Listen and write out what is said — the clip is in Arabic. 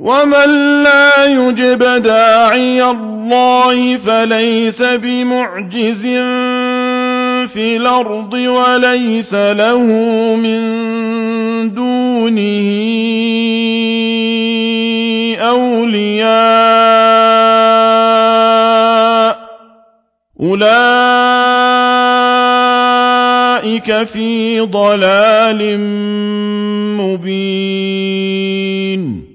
ومن لا يجب داعي الله فليس بمعجز في الأرض وليس له من دونه أولياء أولئك في ضلال مبين